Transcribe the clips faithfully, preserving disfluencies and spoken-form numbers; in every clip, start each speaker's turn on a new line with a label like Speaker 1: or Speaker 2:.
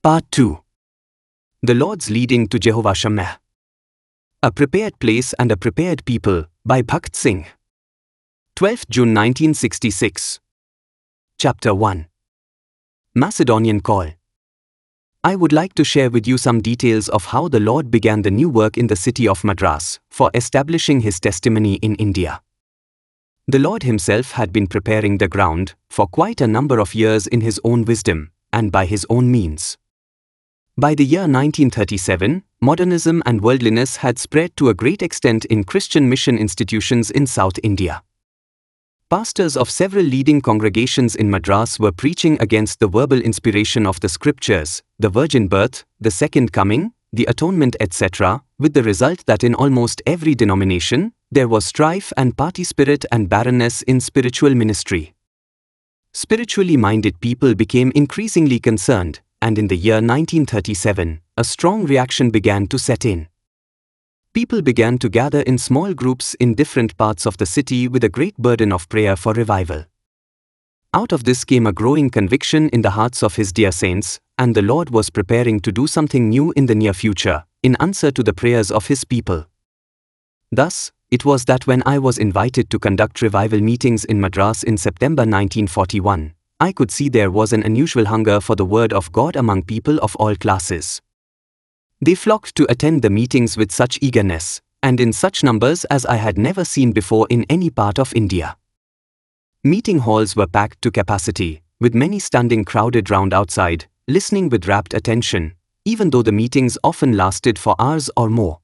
Speaker 1: Part two. The Lord's Leading to Jehovah Shammah. A Prepared Place and a Prepared People, by Bhakt Singh. twelfth June nineteen sixty-six. Chapter one. Macedonian Call. I would like to share with you some details of how the Lord began the new work in the city of Madras, for establishing His testimony in India. The Lord Himself had been preparing the ground, for quite a number of years in His own wisdom, and by His own means. By the year nineteen thirty-seven, modernism and worldliness had spread to a great extent in Christian mission institutions in South India. Pastors of several leading congregations in Madras were preaching against the verbal inspiration of the scriptures, the virgin birth, the second coming, the atonement, et cetera, with the result that in almost every denomination, there was strife and party spirit and barrenness in spiritual ministry. Spiritually minded people became increasingly concerned, and in the year nineteen thirty-seven, a strong reaction began to set in. People began to gather in small groups in different parts of the city with a great burden of prayer for revival. Out of this came a growing conviction in the hearts of His dear saints, and the Lord was preparing to do something new in the near future, in answer to the prayers of His people. Thus, it was that when I was invited to conduct revival meetings in Madras in September nineteen forty-one, I could see there was an unusual hunger for the word of God among people of all classes. They flocked to attend the meetings with such eagerness, and in such numbers as I had never seen before in any part of India. Meeting halls were packed to capacity, with many standing crowded round outside, listening with rapt attention, even though the meetings often lasted for hours or more.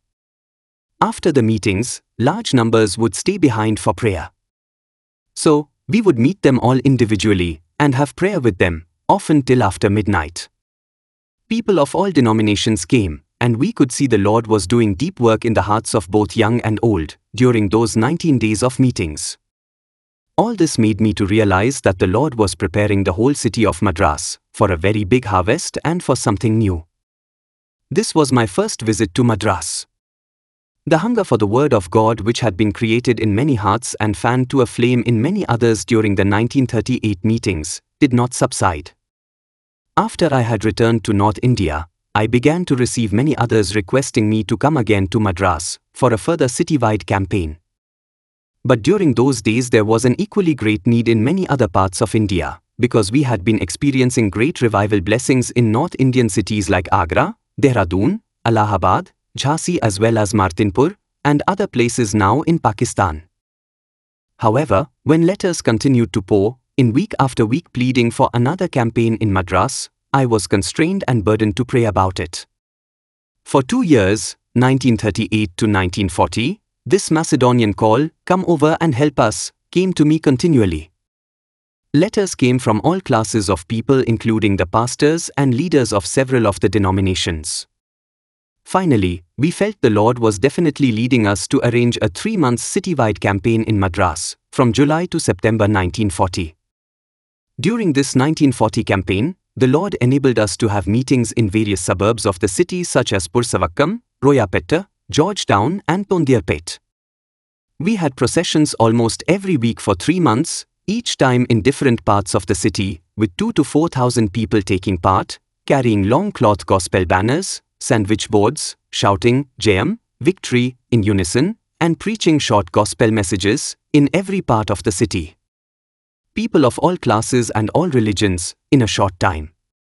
Speaker 1: After the meetings, large numbers would stay behind for prayer. So, we would meet them all individually, and have prayer with them, often till after midnight. People of all denominations came, and we could see the Lord was doing deep work in the hearts of both young and old, during those nineteen days of meetings. All this made me to realize that the Lord was preparing the whole city of Madras, for a very big harvest and for something new. This was my first visit to Madras. The hunger for the Word of God, which had been created in many hearts and fanned to a flame in many others during the nineteen thirty-eight meetings, did not subside. After I had returned to North India, I began to receive many others requesting me to come again to Madras, for a further citywide campaign. But during those days there was an equally great need in many other parts of India, because we had been experiencing great revival blessings in North Indian cities like Agra, Dehradun, Allahabad, Jhansi as well as Martinpur, and other places now in Pakistan. However, when letters continued to pour, in week after week pleading for another campaign in Madras, I was constrained and burdened to pray about it. For two years, nineteen thirty-eight to nineteen forty, this Macedonian call, "Come over and help us," came to me continually. Letters came from all classes of people, including the pastors and leaders of several of the denominations. Finally, we felt the Lord was definitely leading us to arrange a three-month citywide campaign in Madras, from July to September nineteen forty. During this nineteen forty campaign, the Lord enabled us to have meetings in various suburbs of the city such as Pursavakkam, Royapetta, Georgetown and Pondicherry. We had processions almost every week for three months, each time in different parts of the city, with two to four thousand people taking part, carrying long cloth gospel banners, sandwich boards, shouting Jayam, victory, in unison, and preaching short gospel messages, in every part of the city. People of all classes and all religions, in a short time.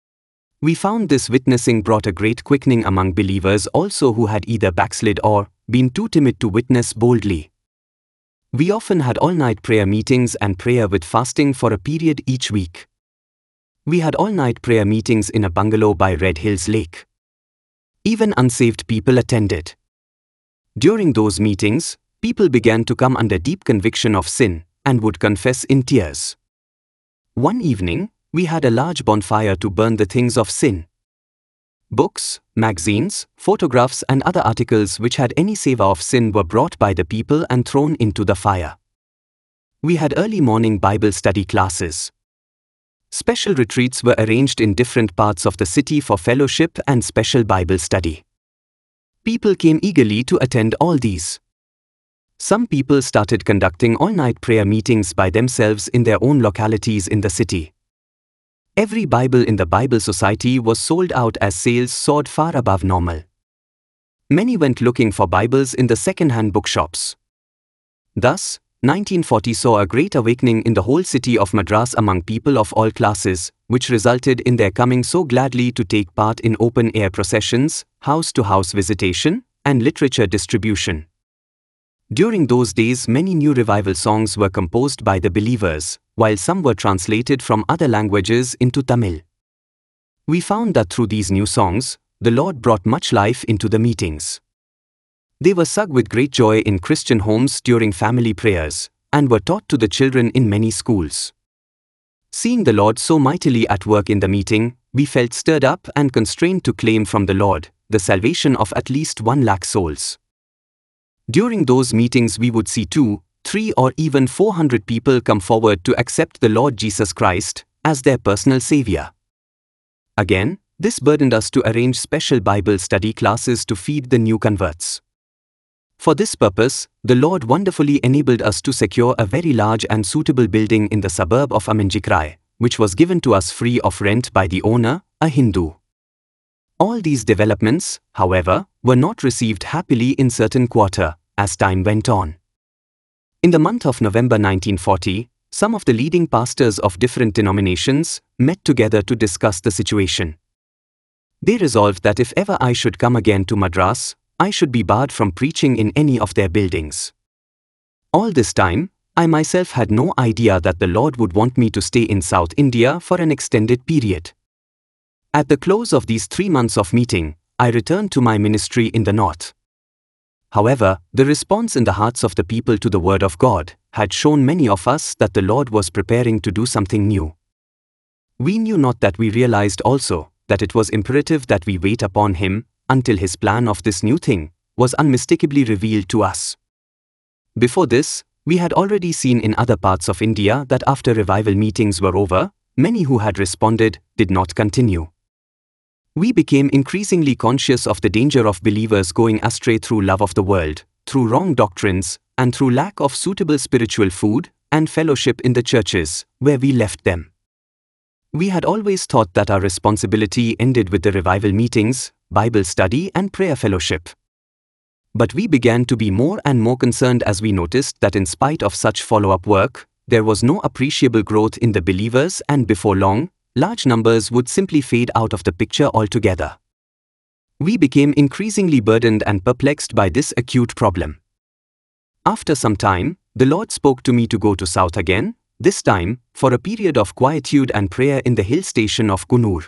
Speaker 1: We found this witnessing brought a great quickening among believers also who had either backslid or been too timid to witness boldly. We often had all-night prayer meetings and prayer with fasting for a period each week. We had all-night prayer meetings in a bungalow by Red Hills Lake. Even unsaved people attended. During those meetings, people began to come under deep conviction of sin, and would confess in tears. One evening, we had a large bonfire to burn the things of sin. Books, magazines, photographs and other articles which had any savour of sin were brought by the people and thrown into the fire. We had early morning Bible study classes. Special retreats were arranged in different parts of the city for fellowship and special Bible study. People came eagerly to attend all these. Some people started conducting all-night prayer meetings by themselves in their own localities in the city. Every Bible in the Bible Society was sold out as sales soared far above normal. Many went looking for Bibles in the second-hand bookshops. Thus, nineteen forty saw a great awakening in the whole city of Madras among people of all classes, which resulted in their coming so gladly to take part in open-air processions, house-to-house visitation, and literature distribution. During those days, many new revival songs were composed by the believers, while some were translated from other languages into Tamil. We found that through these new songs, the Lord brought much life into the meetings. They were sung with great joy in Christian homes during family prayers, and were taught to the children in many schools. Seeing the Lord so mightily at work in the meeting, we felt stirred up and constrained to claim from the Lord the salvation of at least one lakh souls. During those meetings we would see two, three or even four hundred people come forward to accept the Lord Jesus Christ as their personal Savior. Again, this burdened us to arrange special Bible study classes to feed the new converts. For this purpose, the Lord wonderfully enabled us to secure a very large and suitable building in the suburb of Aminjikrai, which was given to us free of rent by the owner, a Hindu. All these developments, however, were not received happily in certain quarter, as time went on. In the month of November nineteen forty, some of the leading pastors of different denominations met together to discuss the situation. They resolved that if ever I should come again to Madras, I should be barred from preaching in any of their buildings. All this time, I myself had no idea that the Lord would want me to stay in South India for an extended period. At the close of these three months of meeting, I returned to my ministry in the north. However, the response in the hearts of the people to the word of God had shown many of us that the Lord was preparing to do something new. We knew not that we realized also that it was imperative that we wait upon Him until His plan of this new thing was unmistakably revealed to us. Before this, we had already seen in other parts of India that after revival meetings were over, many who had responded did not continue. We became increasingly conscious of the danger of believers going astray through love of the world, through wrong doctrines, and through lack of suitable spiritual food and fellowship in the churches where we left them. We had always thought that our responsibility ended with the revival meetings, Bible study, and prayer fellowship. But we began to be more and more concerned as we noticed that in spite of such follow-up work, there was no appreciable growth in the believers, and before long, large numbers would simply fade out of the picture altogether. We became increasingly burdened and perplexed by this acute problem. After some time, the Lord spoke to me to go to South again, this time for a period of quietude and prayer in the hill station of Coonoor.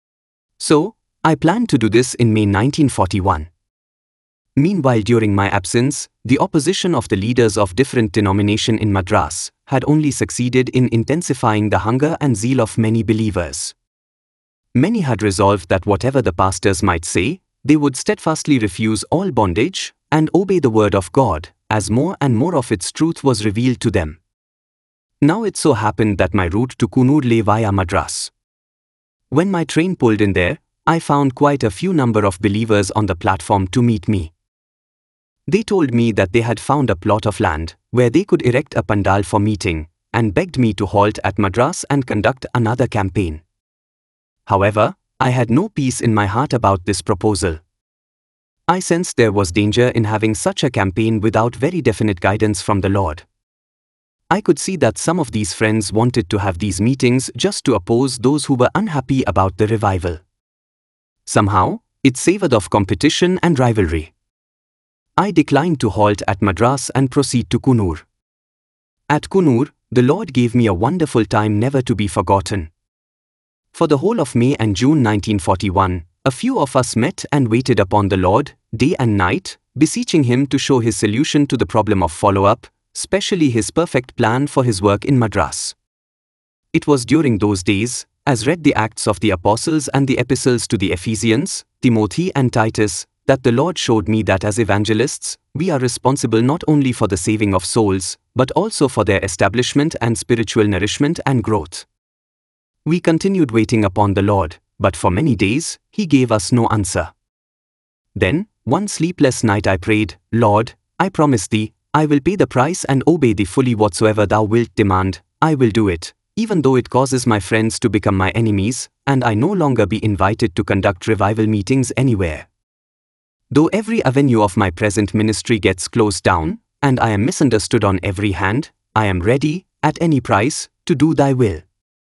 Speaker 1: So, I planned to do this in May nineteen forty-one. Meanwhile, during my absence, the opposition of the leaders of different denomination in Madras had only succeeded in intensifying the hunger and zeal of many believers. Many had resolved that whatever the pastors might say, they would steadfastly refuse all bondage and obey the word of God, as more and more of its truth was revealed to them. Now it so happened that my route to Coonoor lay via Madras. When my train pulled in there, I found quite a few number of believers on the platform to meet me. They told me that they had found a plot of land where they could erect a pandal for meeting, and begged me to halt at Madras and conduct another campaign. However, I had no peace in my heart about this proposal. I sensed there was danger in having such a campaign without very definite guidance from the Lord. I could see that some of these friends wanted to have these meetings just to oppose those who were unhappy about the revival. Somehow, it savored of competition and rivalry. I declined to halt at Madras and proceed to Coonoor. At Coonoor, the Lord gave me a wonderful time never to be forgotten. For the whole of May and June nineteen forty-one, a few of us met and waited upon the Lord, day and night, beseeching Him to show His solution to the problem of follow-up, specially His perfect plan for His work in Madras. It was during those days, as read the Acts of the Apostles and the epistles to the Ephesians, Timothy and Titus, that the Lord showed me that as evangelists, we are responsible not only for the saving of souls, but also for their establishment and spiritual nourishment and growth. We continued waiting upon the Lord, but for many days, He gave us no answer. Then, one sleepless night I prayed, Lord, I promise Thee, I will pay the price and obey Thee fully whatsoever Thou wilt demand, I will do it, even though it causes my friends to become my enemies, and I no longer be invited to conduct revival meetings anywhere. Though every avenue of my present ministry gets closed down, and I am misunderstood on every hand, I am ready, at any price, to do thy will.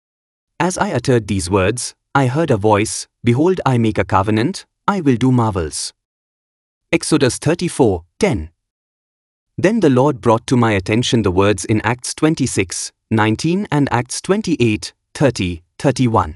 Speaker 1: As I uttered these words, I heard a voice, Behold, I make a covenant, I will do marvels. Exodus thirty-four, ten. Then the Lord brought to my attention the words in Acts twenty-six, nineteen and Acts twenty-eight, thirty, thirty-one.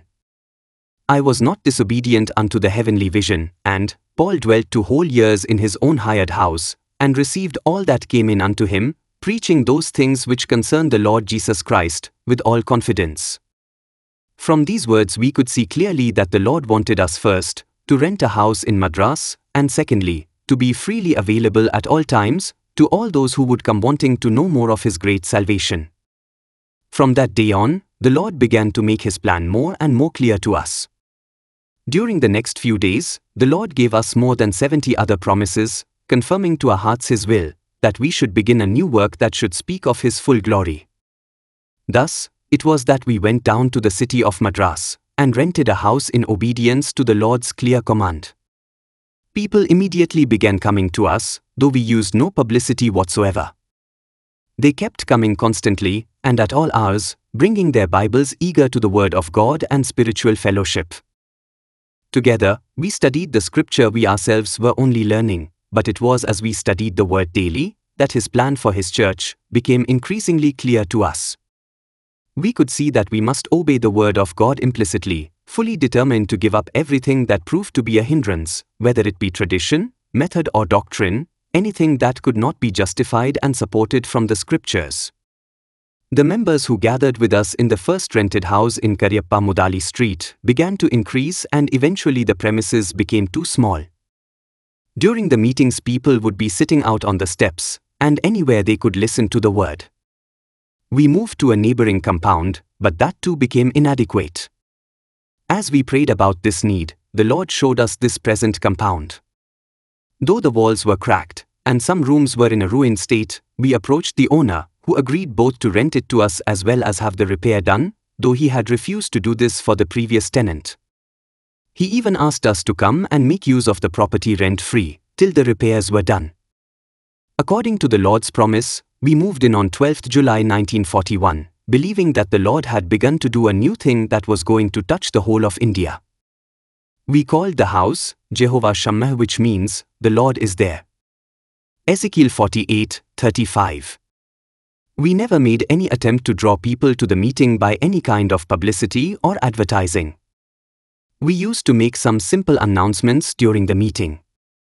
Speaker 1: I was not disobedient unto the heavenly vision, and Paul dwelt two whole years in his own hired house, and received all that came in unto him, preaching those things which concern the Lord Jesus Christ, with all confidence. From these words we could see clearly that the Lord wanted us first, to rent a house in Madras, and secondly, to be freely available at all times, to all those who would come wanting to know more of His great salvation. From that day on, the Lord began to make His plan more and more clear to us. During the next few days, the Lord gave us more than seventy other promises, confirming to our hearts His will, that we should begin a new work that should speak of His full glory. Thus, it was that we went down to the city of Madras, and rented a house in obedience to the Lord's clear command. People immediately began coming to us, though we used no publicity whatsoever. They kept coming constantly, and at all hours, bringing their Bibles eager to the Word of God and spiritual fellowship. Together, we studied the scripture we ourselves were only learning, but it was as we studied the Word daily, that His plan for His church became increasingly clear to us. We could see that we must obey the Word of God implicitly, fully determined to give up everything that proved to be a hindrance, whether it be tradition, method or doctrine, anything that could not be justified and supported from the scriptures. The members who gathered with us in the first rented house in Karyappa Mudali Street began to increase, and eventually the premises became too small. During the meetings people would be sitting out on the steps, and anywhere they could listen to the word. We moved to a neighboring compound, but that too became inadequate. As we prayed about this need, the Lord showed us this present compound. Though the walls were cracked, and some rooms were in a ruined state, we approached the owner, who agreed both to rent it to us as well as have the repair done, though he had refused to do this for the previous tenant. He even asked us to come and make use of the property rent-free, till the repairs were done. According to the Lord's promise, we moved in on twelfth of July nineteen forty-one, believing that the Lord had begun to do a new thing that was going to touch the whole of India. We called the house Jehovah Shammah, which means, the Lord is there. Ezekiel forty-eight, thirty-five. We never made any attempt to draw people to the meeting by any kind of publicity or advertising. We used to make some simple announcements during the meeting.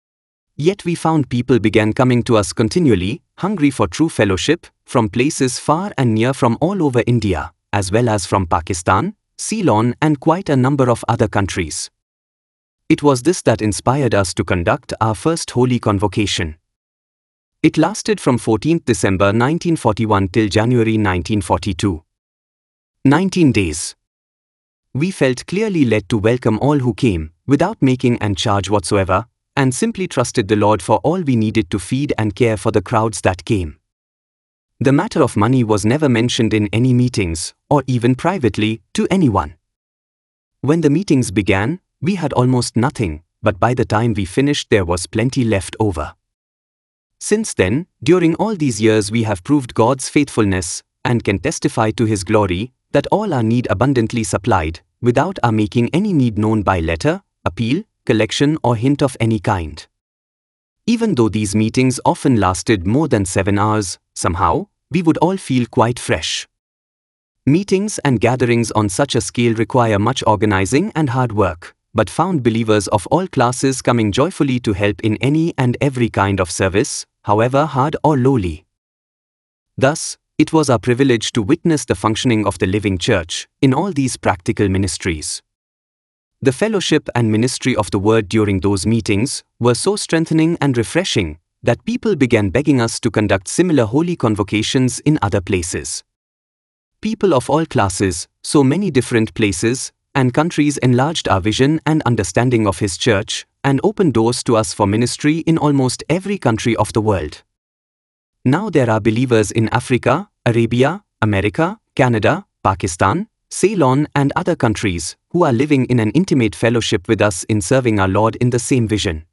Speaker 1: Yet we found people began coming to us continually, hungry for true fellowship, from places far and near from all over India, as well as from Pakistan, Ceylon and quite a number of other countries. It was this that inspired us to conduct our first holy convocation. It lasted from fourteenth of December nineteen forty-one till January nineteen forty-two. nineteen days. We felt clearly led to welcome all who came, without making and charge whatsoever, and simply trusted the Lord for all we needed to feed and care for the crowds that came. The matter of money was never mentioned in any meetings, or even privately, to anyone. When the meetings began, we had almost nothing, but by the time we finished there was plenty left over. Since then, during all these years we have proved God's faithfulness, and can testify to His glory, that all our need abundantly supplied, without our making any need known by letter, appeal, collection or hint of any kind. Even though these meetings often lasted more than seven hours, somehow, we would all feel quite fresh. Meetings and gatherings on such a scale require much organizing and hard work, but found believers of all classes coming joyfully to help in any and every kind of service, however hard or lowly. Thus, it was our privilege to witness the functioning of the living church in all these practical ministries. The fellowship and ministry of the word during those meetings were so strengthening and refreshing that people began begging us to conduct similar holy convocations in other places. People of all classes, so many different places and countries enlarged our vision and understanding of His church and opened doors to us for ministry in almost every country of the world. Now there are believers in Africa, Arabia, America, Canada, Pakistan, Ceylon and other countries who are living in an intimate fellowship with us in serving our Lord in the same vision.